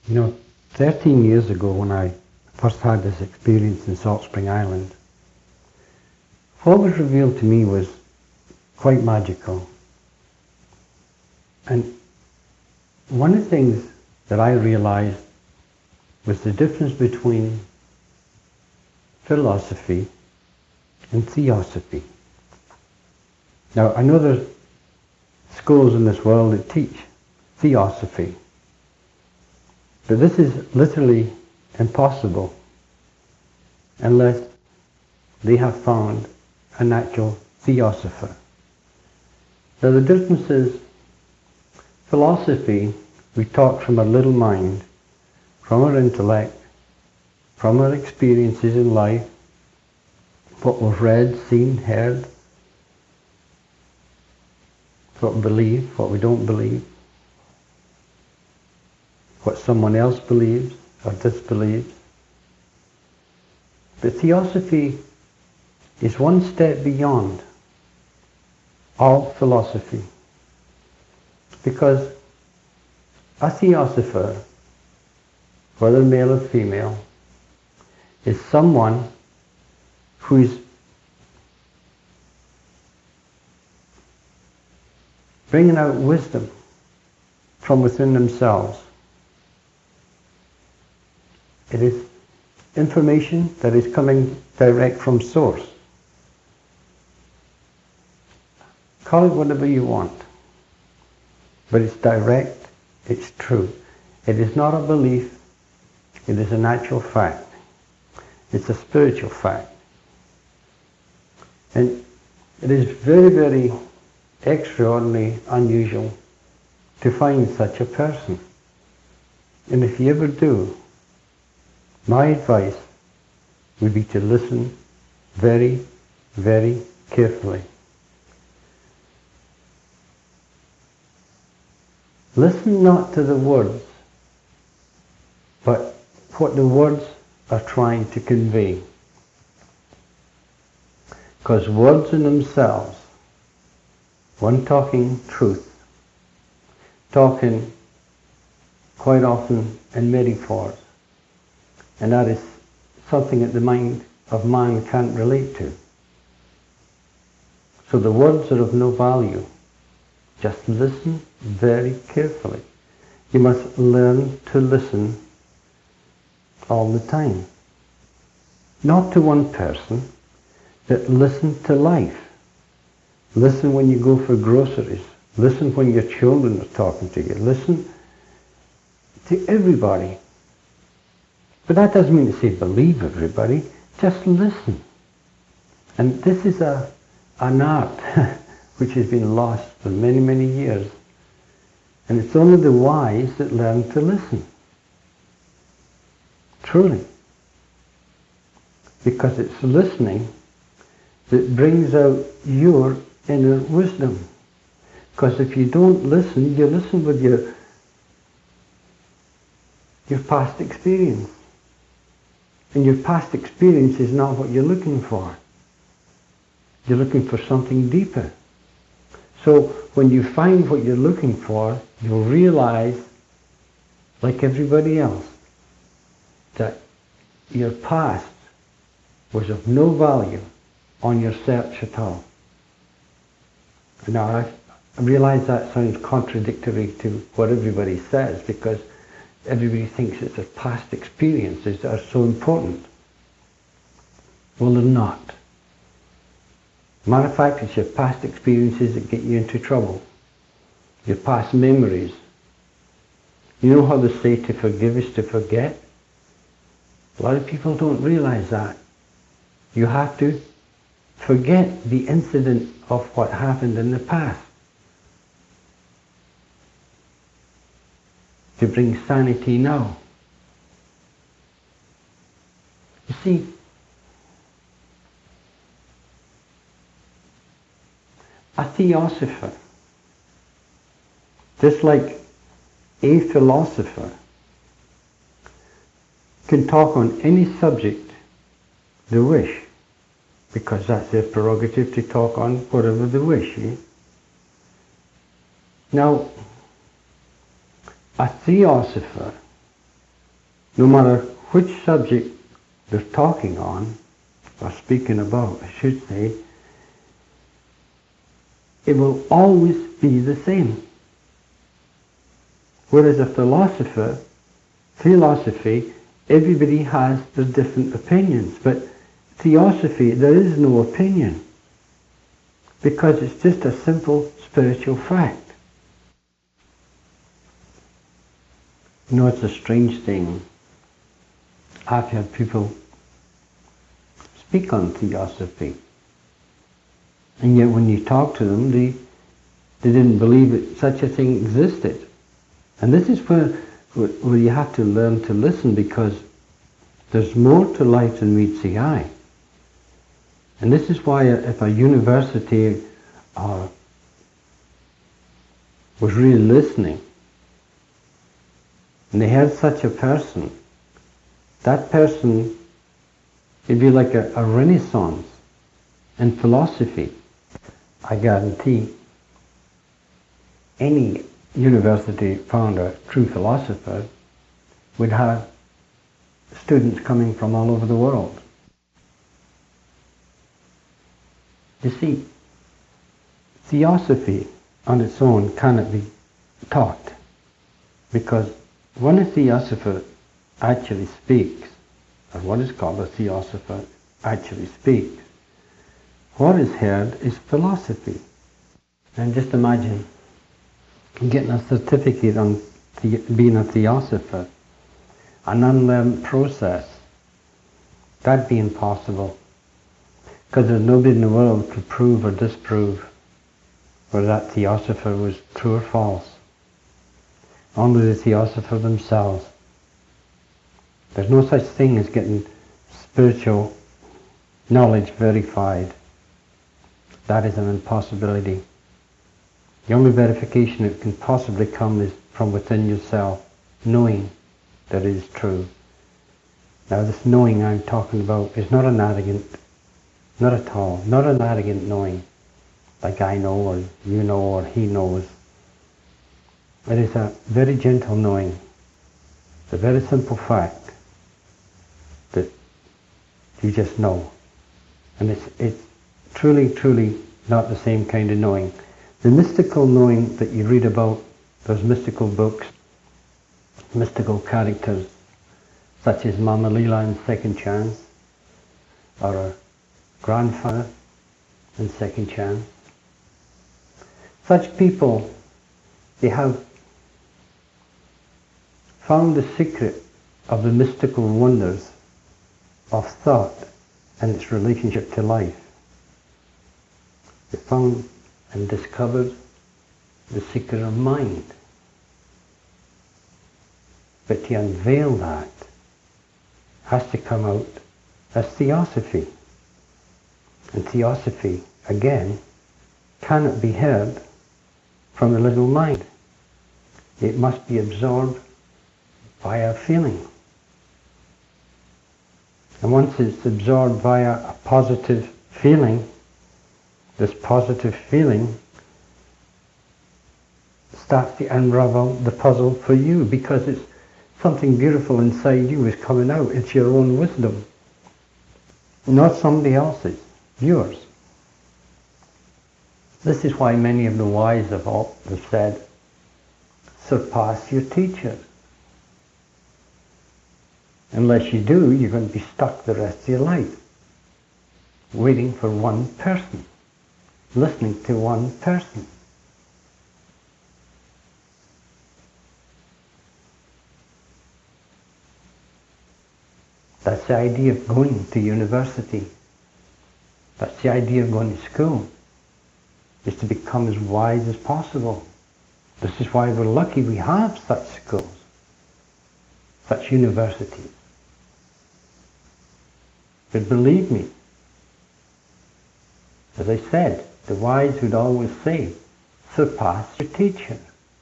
You know, 13 years ago when I first had this experience in Salt Spring Island, what was revealed to me was quite magical. And one of the things that I realized was the difference between philosophy and theosophy. Now, I know there's schools in this world that teach theosophy, but this is literally impossible unless they have found a natural theosopher. Now, the difference is, philosophy, we talk from our little mind, from our intellect, from our experiences in life, what we've read, seen, heard, what we believe, what we don't believe, what someone else believes or disbelieves. But theosophy is one step beyond all philosophy, because a theosopher, whether male or female, is someone who is bringing out wisdom from within themselves. It is information that is coming direct from source. Call it whatever you want, but it's direct, it's true. It is not a belief, it is a natural fact. It's a spiritual fact. And it is very, very extraordinarily unusual to find such a person. And if you ever do, my advice would be to listen very, very carefully. Listen not to the words, but what the words are trying to convey. Because words in themselves, one talking truth, talking quite often in metaphors, and that is something that the mind of man can't relate to. So the words are of no value. Just listen very carefully. You must learn to listen all the time. Not to one person, but listen to life. Listen when you go for groceries. Listen when your children are talking to you. Listen to everybody. But that doesn't mean to say believe everybody. Just listen. And this is an art which has been lost for many, many years. And it's only the wise that learn to listen. Truly. Because it's listening that brings out your inner wisdom. Because if you don't listen, you listen with your past experience. And your past experience is not what you're looking for. You're looking for something deeper. So when you find what you're looking for, you'll realize, like everybody else, that your past was of no value on your search at all. Now I realize that sounds contradictory to what everybody says, because everybody thinks it's their past experiences that are so important. Well, they're not. Matter of fact, it's your past experiences that get you into trouble. Your past memories. You know how they say to forgive is to forget? A lot of people don't realize that. You have to forget the incident of what happened in the past to bring sanity now. You see, a theosopher, just like a philosopher, can talk on any subject they wish, because that's their prerogative to talk on whatever they wish. Now, a theosopher no matter which subject they're talking on, or speaking about, I should say, it will always be the same. Whereas a philosophy, everybody has their different opinions, but theosophy, there is no opinion, because it's just a simple spiritual fact. You know, it's a strange thing. I've had people speak on theosophy, and yet when you talk to them, they didn't believe that such a thing existed. And this is where you have to learn to listen, because there's more to life than meets the eye. And this is why if a university was really listening, and they had such a person, that person, it'd be like a renaissance in philosophy. I guarantee any university found a true philosopher would have students coming from all over the world. You see, theosophy on its own cannot be taught, because when a theosopher actually speaks, or what is called a theosopher actually speaks, what is heard is philosophy. And just imagine getting a certificate on being a theosopher, an unlearned process. That'd be impossible, because there's nobody in the world who could prove or disprove whether that theosopher was true or false. Only the theosopher themselves. There's no such thing as getting spiritual knowledge verified. That is an impossibility. The only verification that can possibly come is from within yourself, knowing that it is true. Now this knowing I'm talking about is not an arrogant, not at all, not an arrogant knowing, like I know or you know or he knows. It is a very gentle knowing. It's a very simple fact that you just know. And it's truly, truly not the same kind of knowing. The mystical knowing that you read about, those mystical books, mystical characters, such as Mama Leela in Second Chance, or her grandfather in Second Chance. Such people, they have found the secret of the mystical wonders of thought and its relationship to life. They found and discovered the secret of mind. But to unveil that has to come out as theosophy. And theosophy, again, cannot be heard from the little mind. It must be absorbed via feeling. And once it's absorbed via a positive feeling, this positive feeling starts to unravel the puzzle for you, because it's something beautiful inside you is coming out. It's your own wisdom, not somebody else's, yours. This is why many of the wise have said, surpass your teacher. Unless you do, you're going to be stuck the rest of your life, waiting for one person, listening to one person. That's the idea of going to university. That's the idea of going to school, is to become as wise as possible. This is why we're lucky we have such schools, such universities. But believe me, as I said, the wise would always say, surpass your teacher.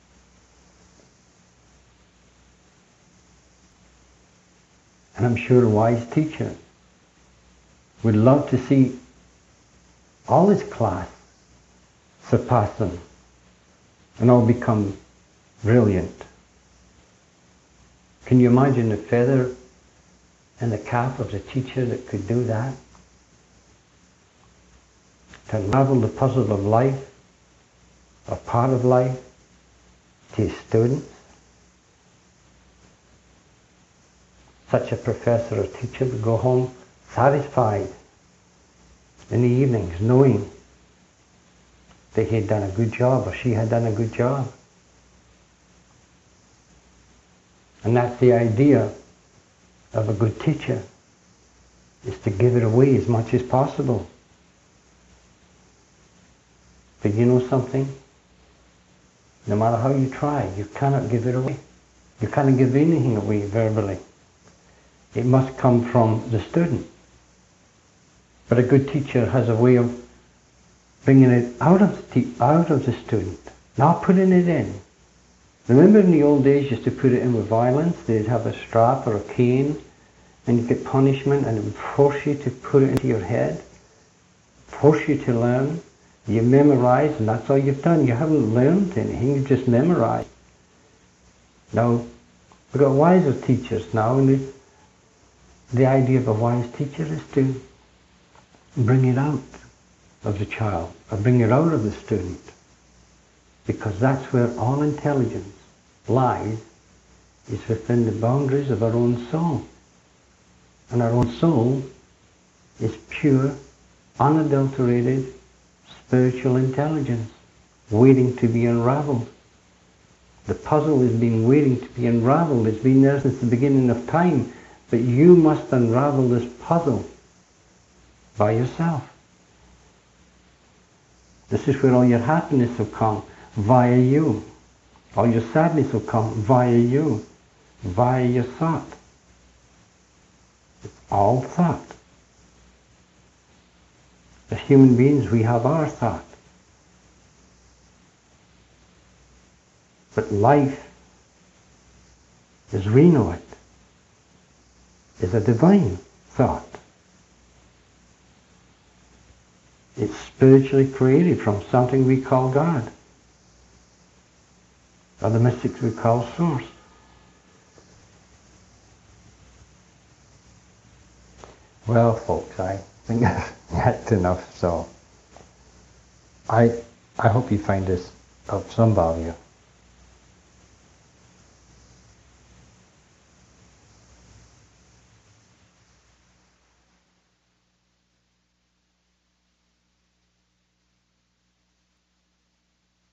And I'm sure a wise teacher would love to see all his class surpass them and all become brilliant. Can you imagine the feather in the cap of the teacher that could do that? To unravel the puzzle of life, or part of life, to his students. Such a professor or teacher would go home satisfied in the evenings, knowing that he had done a good job or she had done a good job. And that's the idea of a good teacher, is to give it away as much as possible. But you know something? No matter how you try, you cannot give it away. You cannot give anything away verbally. It must come from the student. But a good teacher has a way of bringing it out of the student, not putting it in. Remember in the old days, you used to put it in with violence. They'd have a strap or a cane, and you'd get punishment, and it would force you to put it into your head, force you to learn. You memorize, and that's all you've done. You haven't learned anything, you've just memorized. Now, we've got wiser teachers now, and the idea of a wise teacher is to bring it out of the child, or bring it out of the student, because that's where all intelligence lies, is within the boundaries of our own soul. And our own soul is pure, unadulterated, spiritual intelligence, waiting to be unraveled. The puzzle has been waiting to be unraveled. It's been there since the beginning of time. But you must unravel this puzzle by yourself. This is where all your happiness will come, via you. All your sadness will come via you, via your thought. It's all thought. As human beings, we have our thought. But life, as we know it, is a divine thought. It's spiritually created from something we call God, or the mystics we call Source. Well, folks, I think that's enough. So I hope you find this of some value.